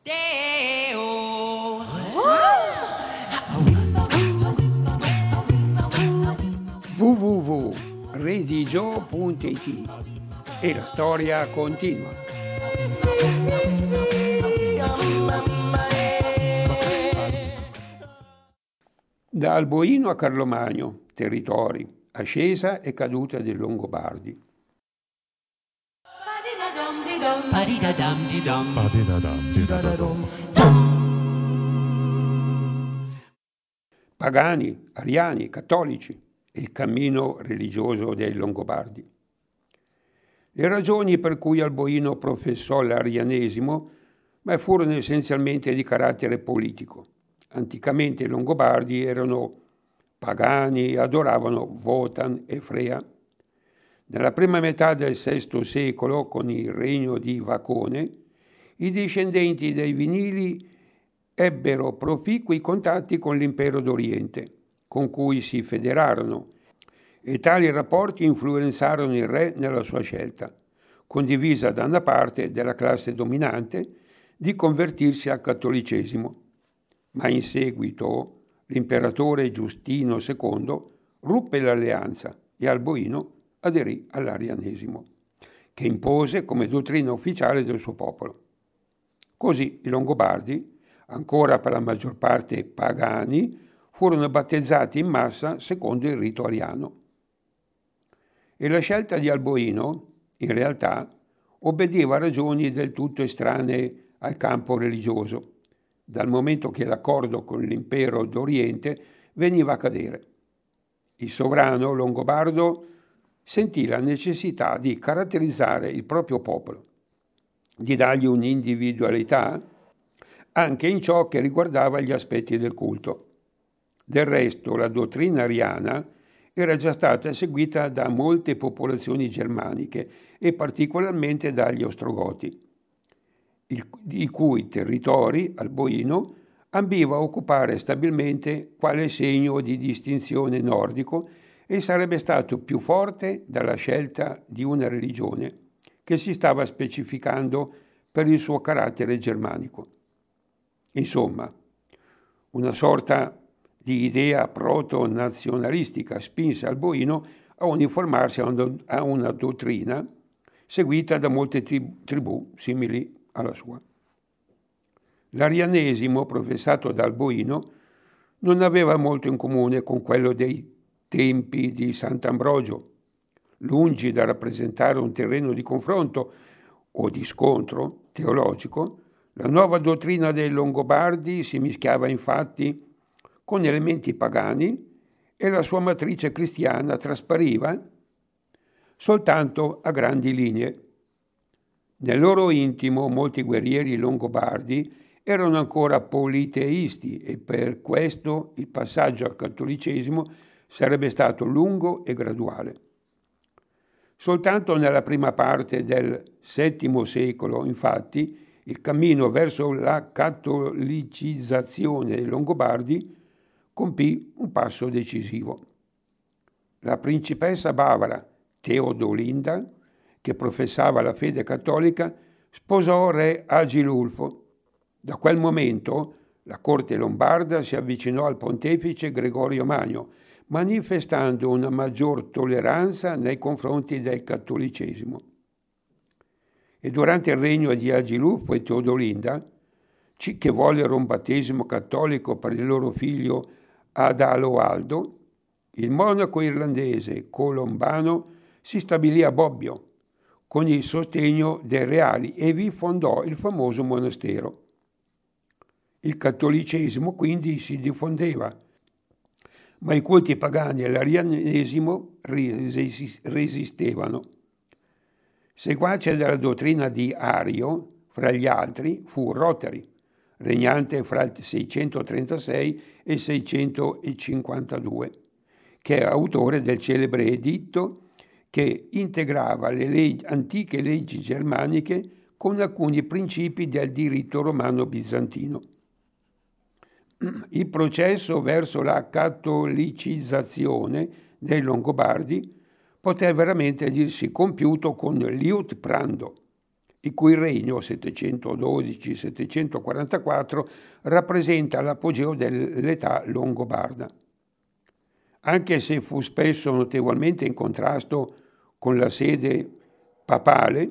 www.redigio.it e la storia continua. Da Alboino a Carlomagno, territori, ascesa e caduta dei Longobardi. Pagani, ariani, cattolici e il cammino religioso dei Longobardi. Le ragioni per cui Alboino professò l'arianesimo furono essenzialmente di carattere politico. Anticamente i Longobardi erano pagani e adoravano Wotan e Frea. Nella prima metà del VI secolo, con il regno di Vacone, i discendenti dei Vinili ebbero proficui contatti con l'impero d'Oriente, con cui si federarono, e tali rapporti influenzarono il re nella sua scelta, condivisa da una parte della classe dominante, di convertirsi al cattolicesimo. Ma in seguito l'imperatore Giustino II ruppe l'alleanza e Alboino aderì all'arianesimo, che impose come dottrina ufficiale del suo popolo. Così i Longobardi, ancora per la maggior parte pagani, furono battezzati in massa secondo il rito ariano. E la scelta di Alboino, in realtà, obbediva a ragioni del tutto estranee al campo religioso, dal momento che l'accordo con l'impero d'Oriente veniva a cadere. Il sovrano longobardo sentì la necessità di caratterizzare il proprio popolo, di dargli un'individualità anche in ciò che riguardava gli aspetti del culto. Del resto, la dottrina ariana era già stata seguita da molte popolazioni germaniche e particolarmente dagli Ostrogoti, i cui territori, Alboino, ambiva a occupare stabilmente quale segno di distinzione nordico e sarebbe stato più forte dalla scelta di una religione che si stava specificando per il suo carattere germanico. Insomma, una sorta di idea proto-nazionalistica spinse Alboino a uniformarsi a una dottrina seguita da molte tribù simili alla sua. L'arianesimo professato da Alboino non aveva molto in comune con quello dei tempi di Sant'Ambrogio. Lungi da rappresentare un terreno di confronto o di scontro teologico, la nuova dottrina dei Longobardi si mischiava infatti con elementi pagani e la sua matrice cristiana traspariva soltanto a grandi linee. Nel loro intimo molti guerrieri longobardi erano ancora politeisti e per questo il passaggio al cattolicesimo sarebbe stato lungo e graduale. Soltanto nella prima parte del VII secolo, infatti, il cammino verso la cattolicizzazione dei Longobardi compì un passo decisivo. La principessa bavara Teodolinda, che professava la fede cattolica, sposò re Agilulfo. Da quel momento la corte lombarda si avvicinò al pontefice Gregorio Magno, manifestando una maggior tolleranza nei confronti del cattolicesimo. E durante il regno di Agilulfo e Teodolinda, che vollero un battesimo cattolico per il loro figlio Adaloaldo, il monaco irlandese Colombano si stabilì a Bobbio con il sostegno dei reali e vi fondò il famoso monastero. Il cattolicesimo quindi si diffondeva, ma i culti pagani e l'arianesimo resistevano. Seguace della dottrina di Ario, fra gli altri, fu Rotary, regnante fra il 636 e il 652, che è autore del celebre editto che integrava le antiche leggi germaniche con alcuni principi del diritto romano bizantino. Il processo verso la cattolicizzazione dei Longobardi poté veramente dirsi compiuto con Liutprando, il cui regno 712-744 rappresenta l'apogeo dell'età longobarda. Anche se fu spesso notevolmente in contrasto con la sede papale,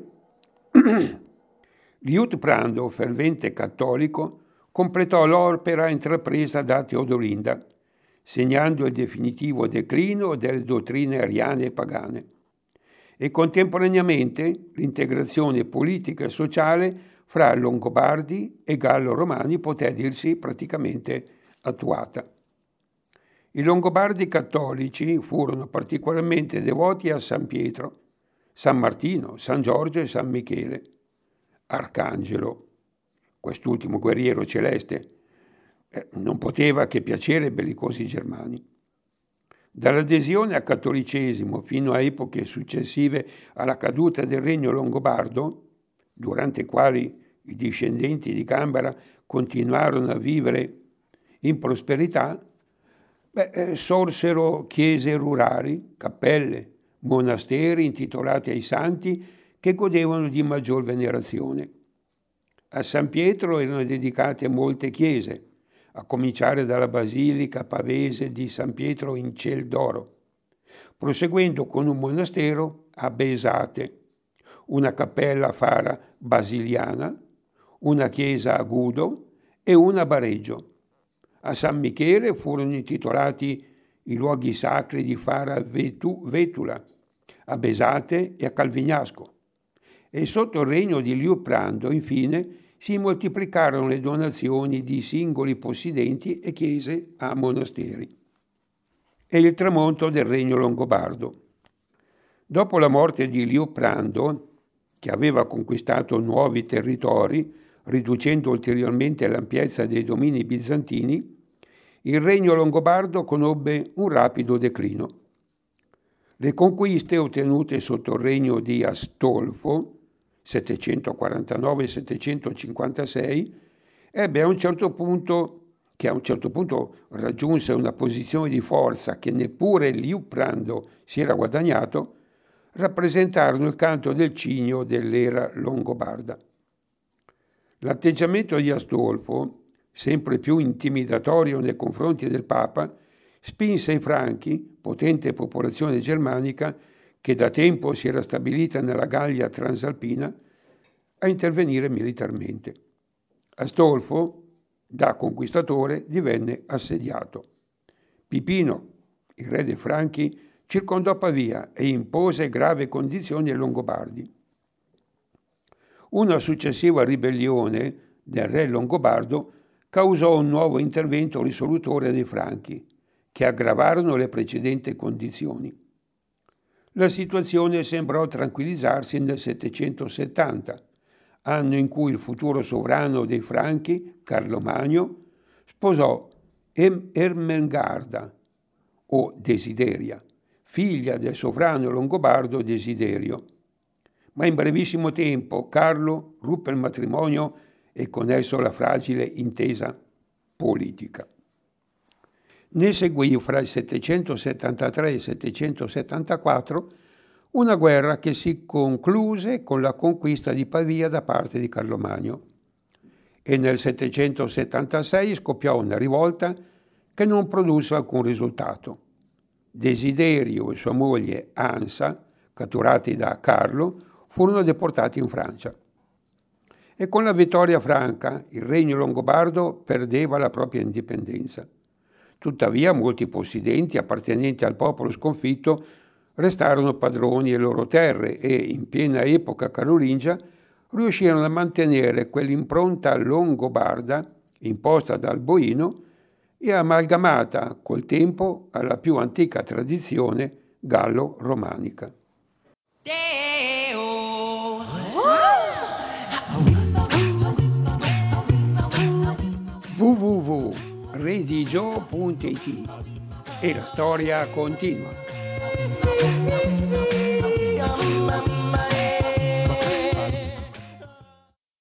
Liutprando, fervente cattolico, completò l'opera intrapresa da Teodolinda, segnando il definitivo declino delle dottrine ariane e pagane, e contemporaneamente l'integrazione politica e sociale fra Longobardi e Gallo-Romani poté dirsi praticamente attuata. I Longobardi cattolici furono particolarmente devoti a San Pietro, San Martino, San Giorgio e San Michele, Arcangelo, quest'ultimo guerriero celeste, non poteva che piacere ai bellicosi germani. Dall'adesione al cattolicesimo fino a epoche successive alla caduta del regno longobardo, durante i quali i discendenti di Gambara continuarono a vivere in prosperità, sorsero chiese rurali, cappelle, monasteri intitolati ai santi che godevano di maggior venerazione. A San Pietro erano dedicate molte chiese, a cominciare dalla basilica pavese di San Pietro in Ciel d'Oro, proseguendo con un monastero a Besate, una cappella a Fara basiliana, una chiesa a Gudo e una a Bareggio. A San Michele furono intitolati i luoghi sacri di Fara Vetula, a Besate e a Calvignasco. E sotto il regno di Liutprando, infine, si moltiplicarono le donazioni di singoli possidenti e chiese a monasteri. E il tramonto del regno longobardo. Dopo la morte di Liutprando, che aveva conquistato nuovi territori, riducendo ulteriormente l'ampiezza dei domini bizantini, il regno longobardo conobbe un rapido declino. Le conquiste ottenute sotto il regno di Astolfo, 749-756, ebbe a un certo punto raggiunse una posizione di forza che neppure Liutprando si era guadagnato, rappresentarono il canto del cigno dell'era longobarda. L'atteggiamento di Astolfo, sempre più intimidatorio nei confronti del Papa, spinse i Franchi, potente popolazione germanica che da tempo si era stabilita nella Gallia transalpina, a intervenire militarmente. Astolfo, da conquistatore, divenne assediato. Pipino, il re dei Franchi, circondò Pavia e impose gravi condizioni ai Longobardi. Una successiva ribellione del re longobardo causò un nuovo intervento risolutore dei Franchi, che aggravarono le precedenti condizioni. La situazione sembrò tranquillizzarsi nel 770, anno in cui il futuro sovrano dei Franchi, Carlo Magno, sposò Ermengarda, o Desideria, figlia del sovrano longobardo Desiderio. Ma in brevissimo tempo Carlo ruppe il matrimonio e con esso la fragile intesa politica. Ne seguì fra il 773 e il 774 una guerra che si concluse con la conquista di Pavia da parte di Carlo Magno e nel 776 scoppiò una rivolta che non produsse alcun risultato. Desiderio e sua moglie Ansa, catturati da Carlo, furono deportati in Francia. E con la vittoria franca il regno longobardo perdeva la propria indipendenza. Tuttavia molti possidenti appartenenti al popolo sconfitto restarono padroni delle loro terre e, in piena epoca carolingia, riuscirono a mantenere quell'impronta longobarda imposta dal Boino e amalgamata col tempo alla più antica tradizione gallo-romanica. www.redigio.it e la storia continua.